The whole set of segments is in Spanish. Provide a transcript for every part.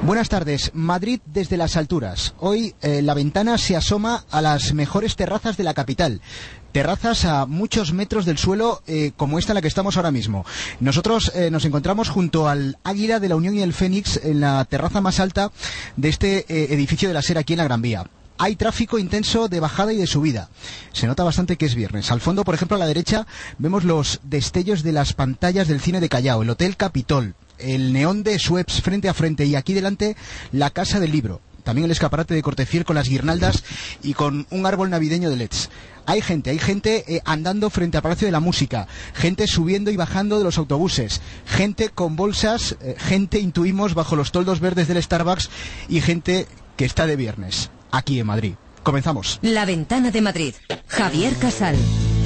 Buenas tardes. Madrid desde las alturas. Hoy La Ventana se asoma a las mejores terrazas de la capital. Terrazas a muchos metros del suelo, como esta en la que estamos ahora mismo. Nosotros nos encontramos junto al Águila de la Unión y el Fénix, en la terraza más alta de este edificio de la SER aquí en la Gran Vía. Hay tráfico intenso de bajada y de subida. Se nota bastante que es viernes. Al fondo, por ejemplo, a la derecha, vemos los destellos de las pantallas del cine de Callao, el Hotel Capitol, el neón de Sueps frente a frente, y aquí delante la Casa del Libro. También el escaparate de Cortefiel con las guirnaldas y con un árbol navideño de LEDs. Hay gente andando frente al Palacio de la Música, gente subiendo y bajando de los autobuses, gente con bolsas, gente, intuimos, bajo los toldos verdes del Starbucks, y gente que está de viernes, aquí en Madrid. Comenzamos. La Ventana de Madrid. Javier Casal.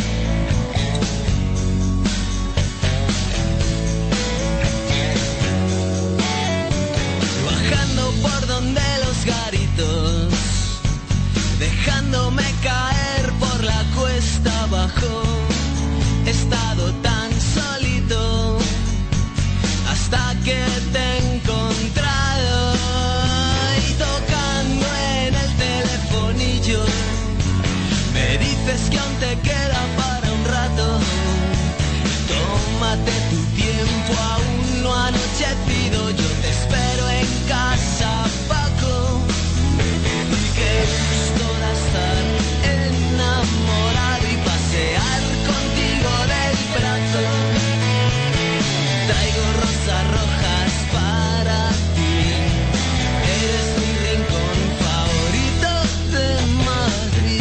Bajando por donde los garitos, dejándome caer por la cuesta abajo. He estado tan solito hasta que te he encontrado, y tocando en el telefonillo me dices que aún te queda para un rato. Tómate tu tiempo, aún no ha anochecido, yo te espero en casa, Paco. Y qué gusto da estar enamorado y pasear contigo del brazo. Traigo rosas rojas para ti, eres mi rincón favorito de Madrid.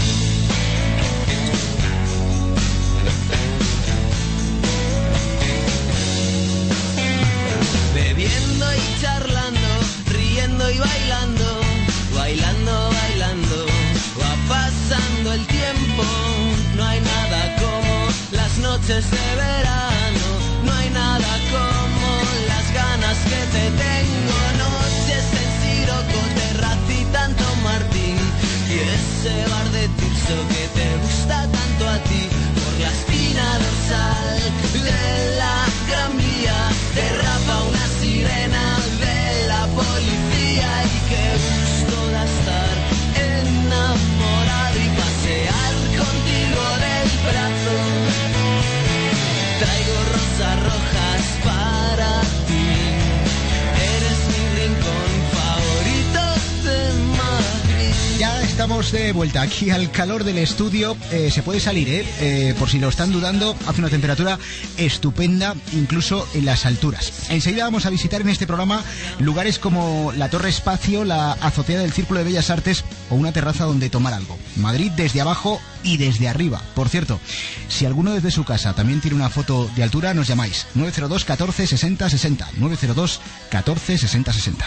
Bebiendo y charlando, riendo y bailando, bailando, bailando, va pasando el tiempo. No hay nada como las noches de verano, no hay nada como las ganas que te tengo. Noches en Siroco, terracita en San Martín, y ese bar de Tirso que te gusta tanto a ti. Por la espina dorsal de la Gran Vía derrapa una sirena de la policía, y qué gusto da estar enamorado y pasear contigo del brazo. Traigo rosas rojas para ti, eres mi rincón favorito de Madrid. Ya estamos de vuelta aquí al calor del estudio. Se puede salir, por si lo están dudando, hace una temperatura estupenda, incluso en las alturas. Enseguida vamos a visitar en este programa lugares como la Torre Espacio, la azotea del Círculo de Bellas Artes o una terraza donde tomar algo. Madrid desde abajo y desde arriba. Por cierto, si alguno desde su casa también tiene una foto de altura, nos llamáis 902 14 60 60, 902 14 60 60.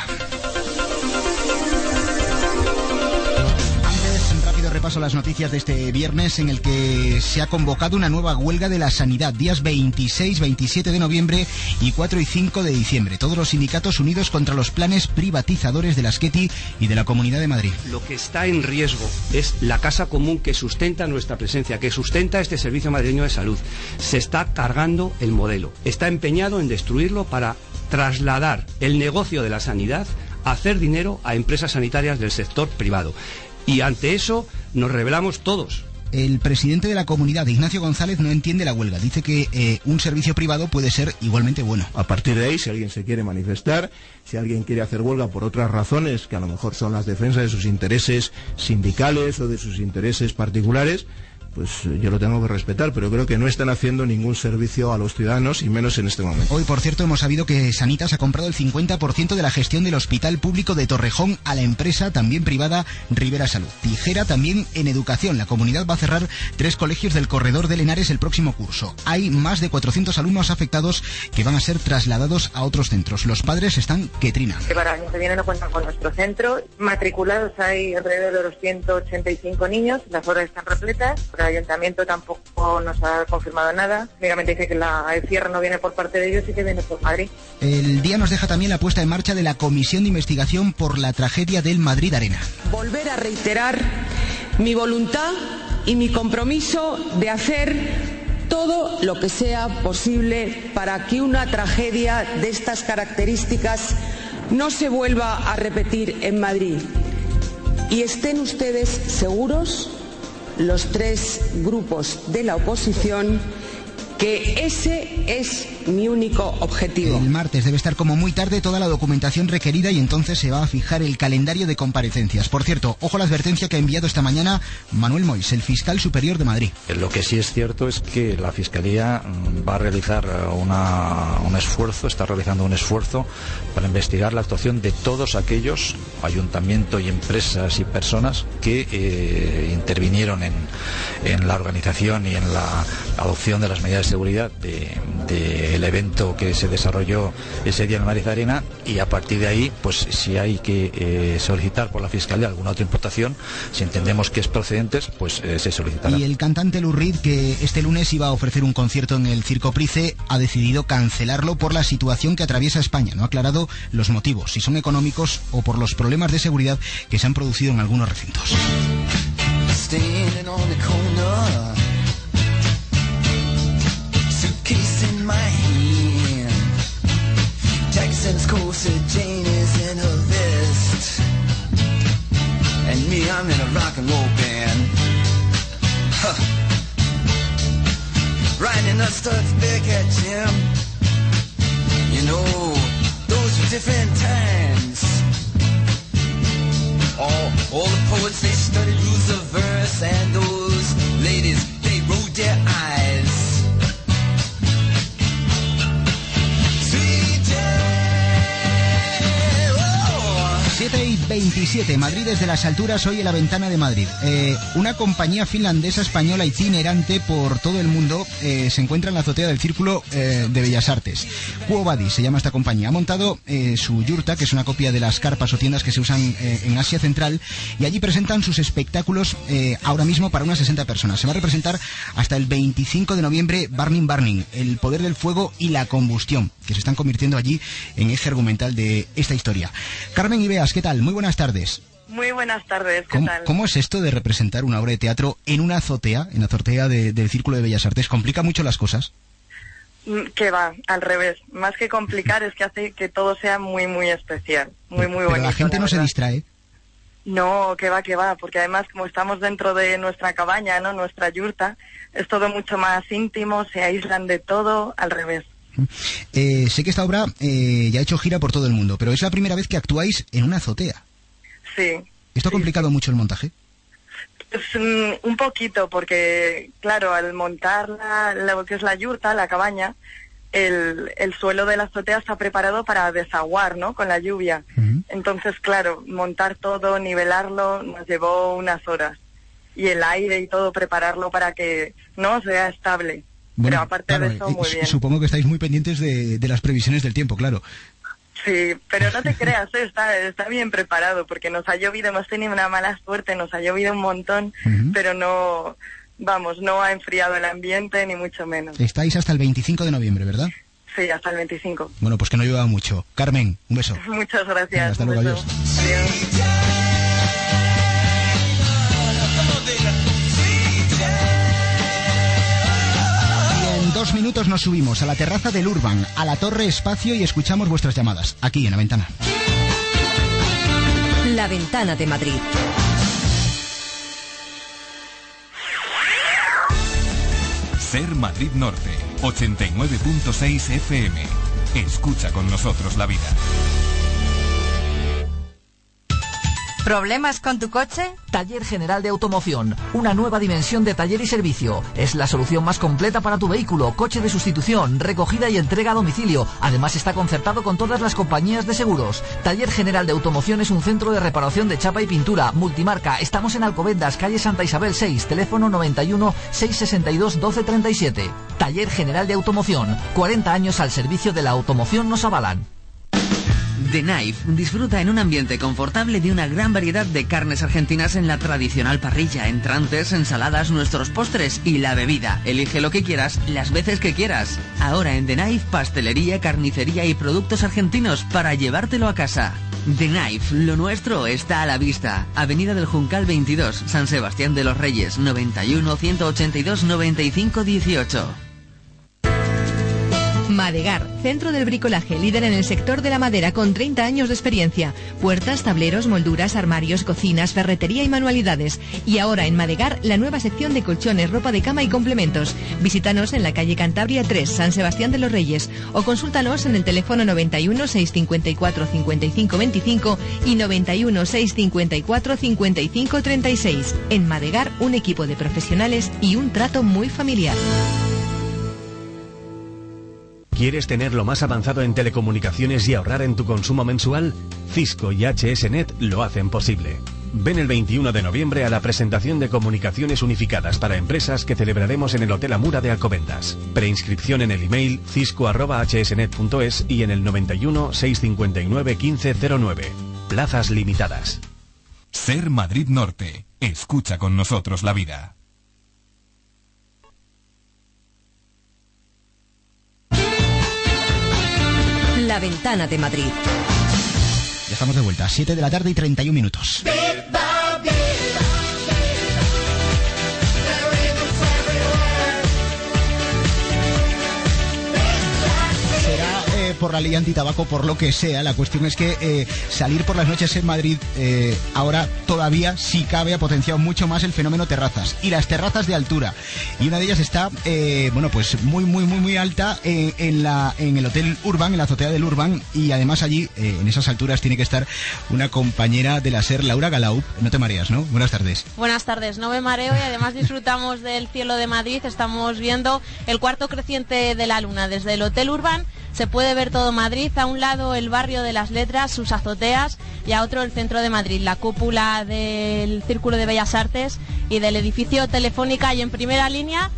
Repaso las noticias de este viernes, en el que se ha convocado una nueva huelga de la sanidad, días 26, 27 de noviembre y 4 y 5 de diciembre. Todos los sindicatos unidos contra los planes privatizadores de la Asqueti y de la Comunidad de Madrid. Lo que está en riesgo es la casa común que sustenta nuestra presencia, que sustenta este servicio madrileño de salud. Se está cargando el modelo, está empeñado en destruirlo para trasladar el negocio de la sanidad a hacer dinero a empresas sanitarias del sector privado. Y ante eso nos rebelamos todos. El presidente de la comunidad, Ignacio González, no entiende la huelga. Dice que un servicio privado puede ser igualmente bueno. A partir de ahí, si alguien se quiere manifestar, si alguien quiere hacer huelga por otras razones, que a lo mejor son las defensas de sus intereses sindicales o de sus intereses particulares, pues yo lo tengo que respetar, pero creo que no están haciendo ningún servicio a los ciudadanos, y menos en este momento. Hoy, por cierto, hemos sabido que Sanitas ha comprado el 50% de la gestión del Hospital Público de Torrejón a la empresa también privada Rivera Salud. Tijera también en educación. La comunidad va a cerrar 3 colegios del corredor de Henares el próximo curso. Hay más de 400 alumnos afectados que van a ser trasladados a otros centros. Los padres están que trinan. Para el año que viene no cuentan con nuestro centro. Matriculados hay alrededor de los 185 niños. Las horas están repletas. El ayuntamiento tampoco nos ha confirmado nada. Únicamente dice que el cierre no viene por parte de ellos y que viene por Madrid. El día nos deja también la puesta en marcha de la Comisión de Investigación por la tragedia del Madrid Arena. Volver a reiterar mi voluntad y mi compromiso de hacer todo lo que sea posible para que una tragedia de estas características no se vuelva a repetir en Madrid. Y estén ustedes seguros, los tres grupos de la oposición, que ese es mi único objetivo. El martes debe estar como muy tarde toda la documentación requerida y entonces se va a fijar el calendario de comparecencias. Por cierto, ojo a la advertencia que ha enviado esta mañana Manuel Mois, el fiscal superior de Madrid. Lo que sí es cierto es que la Fiscalía va a realizar un esfuerzo, está realizando un esfuerzo para investigar la actuación de todos aquellos ayuntamientos y empresas y personas que intervinieron en la organización y en la adopción de las medidas de seguridad del evento que se desarrolló ese día en Marizarena, y a partir de ahí, pues si hay que solicitar por la Fiscalía alguna otra imputación, si entendemos que es procedente, pues se solicitará. Y el cantante Lou Reed, que este lunes iba a ofrecer un concierto en el Circo Price, ha decidido cancelarlo por la situación que atraviesa España. No ha aclarado los motivos, si son económicos o por los problemas de seguridad que se han producido en algunos recintos. In my hand, Jackson's corset, Jane is in her vest, and me, I'm in a rock and roll band. Huh. Riding the studs back at Jim. You know, those were different times. All the poets, they studied rules of verse, and those ladies, they rolled their eyes. 7:27, Madrid desde las alturas, hoy en la ventana de Madrid. Una compañía finlandesa española itinerante por todo el mundo se encuentra en la azotea del Círculo de Bellas Artes. Quo Vadis se llama esta compañía. Ha montado su yurta, que es una copia de las carpas o tiendas que se usan en Asia Central, y allí presentan sus espectáculos ahora mismo para unas 60 personas. Se va a representar hasta el 25 de noviembre Burning, el poder del fuego y la combustión, que se están convirtiendo allí en eje argumental de esta historia. Carmen Ibeas, ¿qué tal? Muy buenas tardes. Muy buenas tardes, ¿qué tal? ¿Cómo es esto de representar una obra de teatro en una azotea, en la azotea del Círculo de Bellas Artes? ¿Complica mucho las cosas? Que va, al revés. Más que complicar, es que hace que todo sea muy, muy especial. Muy bonito. Pero la gente no se distrae. No, que va, porque además como estamos dentro de nuestra cabaña, ¿no? Nuestra yurta, es todo mucho más íntimo, se aíslan de todo, al revés. Sé que esta obra ya ha hecho gira por todo el mundo, pero es la primera vez que actuáis en una azotea. Sí. ¿Esto ha complicado mucho el montaje? Pues un poquito, porque claro, al montar lo que es la yurta, la cabaña, el suelo de la azotea está preparado para desaguar, ¿no? Con la lluvia. Uh-huh. Entonces, claro, montar todo, nivelarlo, nos llevó unas horas. Y el aire y todo, prepararlo para que no sea estable. Bueno, pero aparte de eso, muy bien. Supongo que estáis muy pendientes de las previsiones del tiempo, claro. Sí, pero no te creas, está bien preparado, porque nos ha llovido, hemos tenido una mala suerte, nos ha llovido un montón, uh-huh. Pero no ha enfriado el ambiente, ni mucho menos. Estáis hasta el 25 de noviembre, ¿verdad? Sí, hasta el 25. Bueno, pues que no llueva mucho. Carmen, un beso. Muchas gracias. Venga, hasta luego, adiós. Adiós. En 2 minutos nos subimos a la terraza del Urban, a la Torre Espacio, y escuchamos vuestras llamadas, aquí en La Ventana. La Ventana de Madrid. Ser Madrid Norte, 89.6 FM. Escucha con nosotros la vida. ¿Problemas con tu coche? Taller General de Automoción, una nueva dimensión de taller y servicio. Es la solución más completa para tu vehículo, coche de sustitución, recogida y entrega a domicilio. Además está concertado con todas las compañías de seguros. Taller General de Automoción es un centro de reparación de chapa y pintura, multimarca. Estamos en Alcobendas, calle Santa Isabel 6, teléfono 91 662 1237. Taller General de Automoción, 40 años al servicio de la automoción nos avalan. The Knife disfruta en un ambiente confortable de una gran variedad de carnes argentinas en la tradicional parrilla, entrantes, ensaladas, nuestros postres y la bebida. Elige lo que quieras, las veces que quieras. Ahora en The Knife, pastelería, carnicería y productos argentinos para llevártelo a casa. The Knife, lo nuestro está a la vista. Avenida del Juncal 22, San Sebastián de los Reyes, 91 182 95 18. Madegar, centro del bricolaje, líder en el sector de la madera con 30 años de experiencia. Puertas, tableros, molduras, armarios, cocinas, ferretería y manualidades. Y ahora en Madegar, la nueva sección de colchones, ropa de cama y complementos. Visítanos en la calle Cantabria 3, San Sebastián de los Reyes, o consúltanos en el teléfono 91 654 55 25 y 91 654 55 36. En Madegar, un equipo de profesionales y un trato muy familiar. ¿Quieres tener lo más avanzado en telecomunicaciones y ahorrar en tu consumo mensual? Cisco y HSNet lo hacen posible. Ven el 21 de noviembre a la presentación de Comunicaciones Unificadas para Empresas que celebraremos en el Hotel Amura de Alcobendas. Preinscripción en el email cisco@hsnet.es y en el 91 659 1509. Plazas limitadas. Ser Madrid Norte. Escucha con nosotros la vida. La Ventana de Madrid. Ya estamos de vuelta, 7 de la tarde y 31 minutos. Por la ley antitabaco, por lo que sea, la cuestión es que salir por las noches en Madrid ahora todavía, si cabe, ha potenciado mucho más el fenómeno terrazas y las terrazas de altura, y una de ellas está pues muy alta en el Hotel Urban, en la azotea del Urban, y además allí en esas alturas tiene que estar una compañera de la SER, Laura Galaup. No te mareas, ¿no? Buenas tardes. Buenas tardes, no me mareo y además disfrutamos del cielo de Madrid. Estamos viendo el cuarto creciente de la luna desde el Hotel Urban. Se puede ver todo Madrid, a un lado el barrio de las Letras, sus azoteas, y a otro el centro de Madrid, la cúpula del Círculo de Bellas Artes y del edificio Telefónica, y en primera línea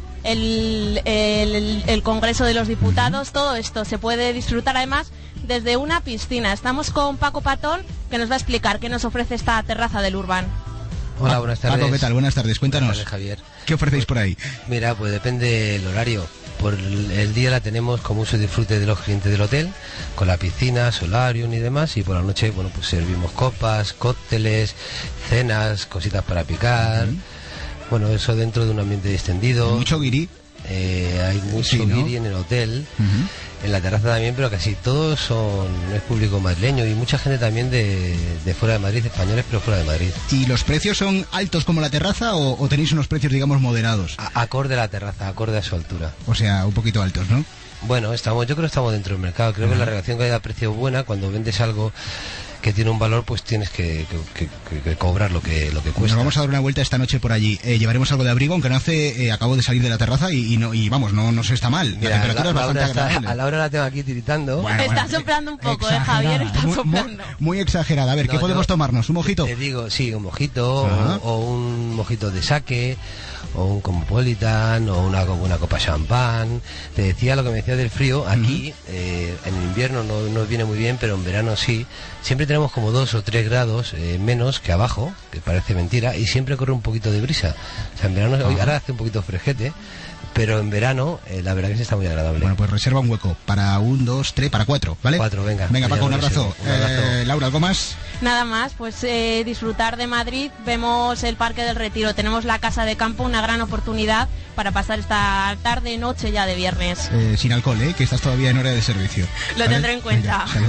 el Congreso de los Diputados. Todo esto se puede disfrutar además desde una piscina. Estamos con Paco Patón, que nos va a explicar qué nos ofrece esta terraza del Urban. Hola, buenas tardes. Paco, ¿qué tal? Buenas tardes, cuéntanos. Buenas tardes, Javier. ¿Qué ofrecéis por ahí? Mira, pues depende del horario. Por el día la tenemos como uso y disfrute de los clientes del hotel, con la piscina, solarium y demás, y por la noche, bueno, pues servimos copas, cócteles, cenas, cositas para picar. Bueno, eso dentro de un ambiente distendido. ¿Mucho guiri? Hay mucho guiri en el hotel, en la terraza también, pero casi todos es público madrileño y mucha gente también de fuera de Madrid, españoles, pero fuera de Madrid. ¿Y los precios son altos como la terraza o tenéis unos precios, digamos, moderados? Acorde a la terraza, acorde a su altura. O sea, un poquito altos, ¿no? Bueno, yo creo que estamos dentro del mercado. Creo que la relación que hay de precio es buena. Cuando vendes algo que tiene un valor, pues tienes que cobrar lo que cuesta. Nos vamos a dar una vuelta esta noche por allí. Llevaremos algo de abrigo, aunque no hace, acabo de salir de la terraza y vamos, no se está mal. Mira, la temperatura es bastante agradable. A la hora la tengo aquí tiritando. Está soplando un poco, Javier, está soplando. Muy exagerada. A ver, ¿qué podemos tomarnos? ¿Un mojito? Te digo, sí, un mojito o un mojito de sake, o un cosmopolitan, o una copa champán. Te decía lo que me decía del frío. Aquí en invierno no nos viene muy bien, pero en verano sí. Siempre tenemos como 2 o 3 grados menos que abajo, que parece mentira, y siempre corre un poquito de brisa. O sea, en verano, ahora hace un poquito fresquete, pero en verano la verdad que sí está muy agradable. Bueno, pues reserva un hueco para 1, 2, 3, para 4, ¿vale? 4, venga. Venga, Paco, un abrazo. Laura, ¿algo más? Nada más, pues disfrutar de Madrid. Vemos el Parque del Retiro, tenemos la Casa de Campo, una gran oportunidad para pasar esta tarde, noche ya de viernes. Sin alcohol, que estás todavía en hora de servicio. Lo tendré en cuenta. Venga,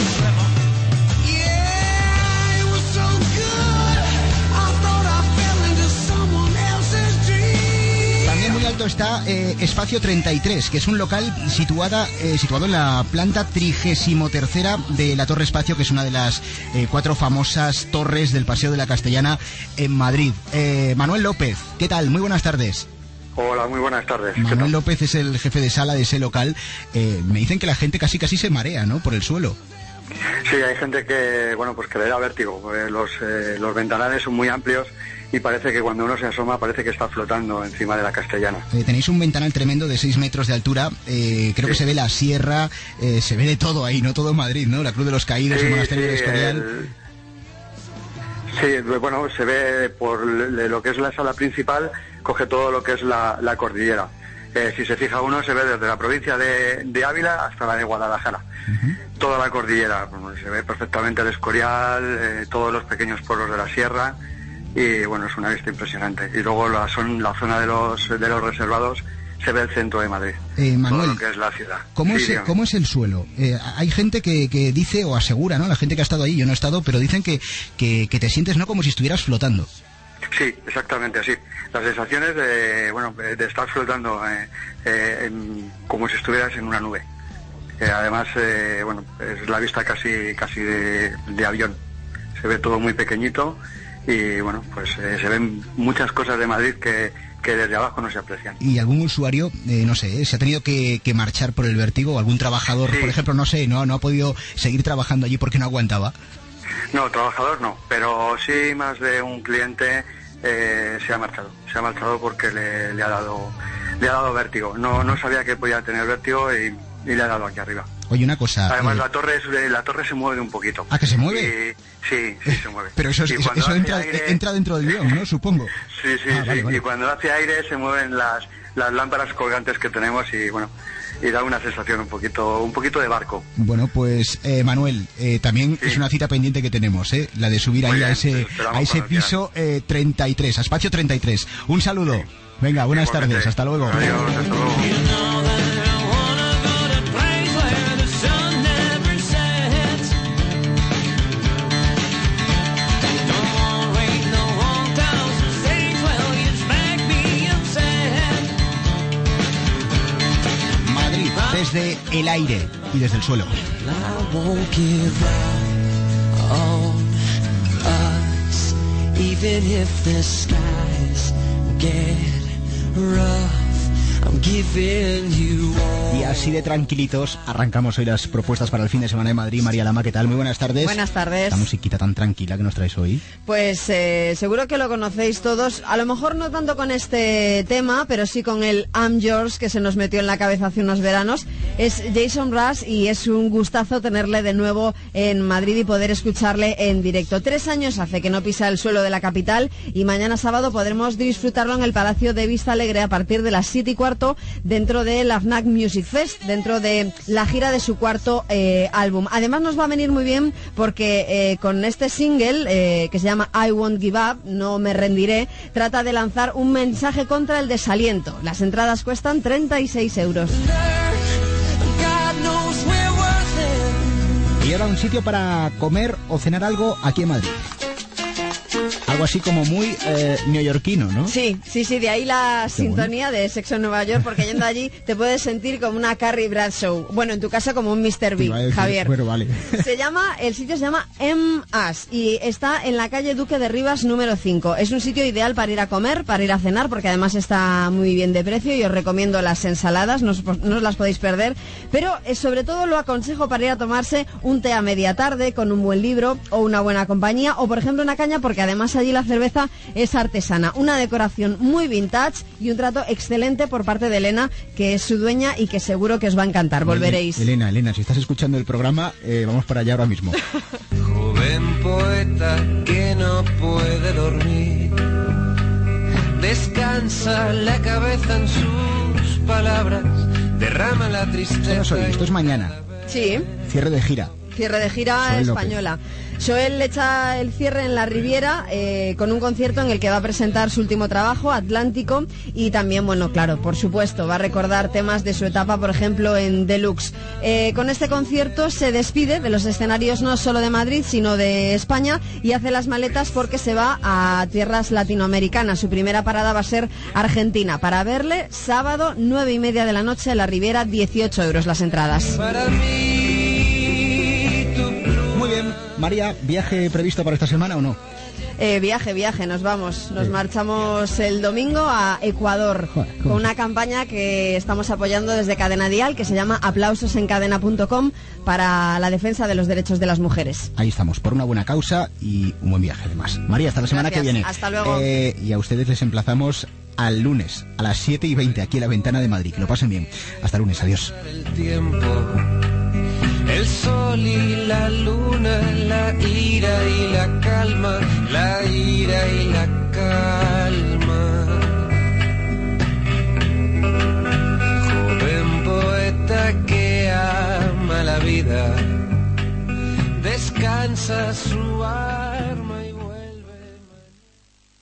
está Espacio 33, que es un local situado en la planta 33ª de la Torre Espacio, que es una de las 4 famosas torres del Paseo de la Castellana en Madrid. Manuel López, ¿qué tal? Muy buenas tardes. Hola, muy buenas tardes. Manuel López es el jefe de sala de ese local. Me dicen que la gente casi se marea, ¿no?, por el suelo. Sí, hay gente que, bueno, pues que le da vértigo. Los ventanales son muy amplios y parece que cuando uno se asoma parece que está flotando encima de la Castellana. Tenéis un ventanal tremendo de 6 metros de altura. Creo que se ve la sierra, se ve de todo ahí, no todo Madrid, ¿no? La Cruz de los Caídos, el Monasterio del Escorial. Sí, bueno, se ve por lo que es la sala principal, coge todo lo que es la cordillera. Si se fija uno, se ve desde la provincia de Ávila hasta la de Guadalajara. Toda la cordillera, bueno, se ve perfectamente el Escorial, todos los pequeños pueblos de la sierra, y bueno, es una vista impresionante. Y luego la zona de los reservados se ve el centro de Madrid, Manuel, todo lo que es la ciudad. ¿Cómo es el suelo? Hay gente que dice o asegura, ¿no? La gente que ha estado ahí, yo no he estado, pero dicen que te sientes, ¿no?, como si estuvieras flotando. Sí, exactamente así. Las sensaciones de estar flotando como si estuvieras en una nube. Además, es la vista casi de avión. Se ve todo muy pequeñito y se ven muchas cosas de Madrid que desde abajo no se aprecian. ¿Y algún usuario, no sé, se ha tenido que marchar por el vértigo? ¿O algún trabajador, por ejemplo, no ha podido seguir trabajando allí porque no aguantaba? No, trabajador no, pero sí más de un cliente se ha marchado. Se ha marchado porque le ha dado vértigo. No sabía que podía tener vértigo y le ha dado aquí arriba. Oye, una cosa... Además, la torre se mueve un poquito. ¿Ah, que se mueve? Sí, se mueve. Pero eso entra dentro del guión, ¿no? Supongo. Sí. Vale. Y cuando hace aire se mueven las lámparas colgantes que tenemos y da una sensación un poquito de barco. Bueno, pues Manuel, también es una cita pendiente que tenemos, la de subir ahí a ese piso 33, a espacio 33. Un saludo. Sí. Venga, buenas tardes, hasta luego. Adiós, hasta luego. Desde el aire y desde el suelo. Y así de tranquilitos arrancamos hoy las propuestas para el fin de semana de Madrid. María Lama, ¿qué tal? Muy buenas tardes. Buenas tardes. Esta musiquita tan tranquila que nos traes hoy. Pues seguro que lo conocéis todos, a lo mejor no tanto con este tema, pero sí con el I'm Yours que se nos metió en la cabeza hace unos veranos. Es Jason Mraz y es un gustazo tenerle de nuevo en Madrid y poder escucharle en directo. 3 años hace que no pisa el suelo de la capital y mañana sábado podremos disfrutarlo en el Palacio de Vista Alegre a partir de las 7:15 dentro de la FNAC Music Fest, dentro de la gira de su cuarto álbum. Además nos va a venir muy bien porque con este single que se llama I Won't Give Up, no me rendiré, trata de lanzar un mensaje contra el desaliento. Las entradas cuestan 36 euros. Y ahora un sitio para comer o cenar algo aquí en Madrid. Algo así como muy neoyorquino, ¿no? Sí, de ahí la sintonía de Sexo en Nueva York, porque yendo allí te puedes sentir como una Carrie Bradshaw. Bueno, en tu caso como un Mr. Big, Javier. Bueno, vale. El sitio se llama M.A.S. y está en la calle Duque de Rivas número 5. Es un sitio ideal para ir a comer, para ir a cenar, porque además está muy bien de precio y os recomiendo las ensaladas, no os las podéis perder. Pero sobre todo lo aconsejo para ir a tomarse un té a media tarde con un buen libro o una buena compañía o, por ejemplo, una caña, porque además allí la cerveza es artesana, una decoración muy vintage y un trato excelente por parte de Elena, que es su dueña y que seguro que os va a encantar. Volveréis. Elena, si estás escuchando el programa, vamos para allá ahora mismo. Joven poeta que no puede dormir, descansa la cabeza en sus palabras, derrama la tristeza. Esto es mañana. Sí. Cierre de gira Joel española. López. Joel echa el cierre en la Riviera con un concierto en el que va a presentar su último trabajo, Atlántico, y también, bueno, claro, por supuesto, va a recordar temas de su etapa, por ejemplo, en Deluxe. Con este concierto se despide de los escenarios no solo de Madrid, sino de España, y hace las maletas porque se va a tierras latinoamericanas. Su primera parada va a ser Argentina. Para verle, sábado, 9:30 de la noche, en la Riviera, 18 euros las entradas. Para mí. Muy bien. María, ¿viaje previsto para esta semana o no? Viaje, nos vamos. Nos marchamos el domingo a Ecuador con una campaña que estamos apoyando desde Cadena Dial, que se llama aplausosencadena.com, para la defensa de los derechos de las mujeres. Ahí estamos, por una buena causa y un buen viaje además. María, hasta la semana que viene. Hasta luego. Y a ustedes les emplazamos al lunes a las 7:20 aquí en La Ventana de Madrid. Que lo pasen bien. Hasta el lunes, adiós. El sol y la luna, la ira y la calma, la ira y la calma.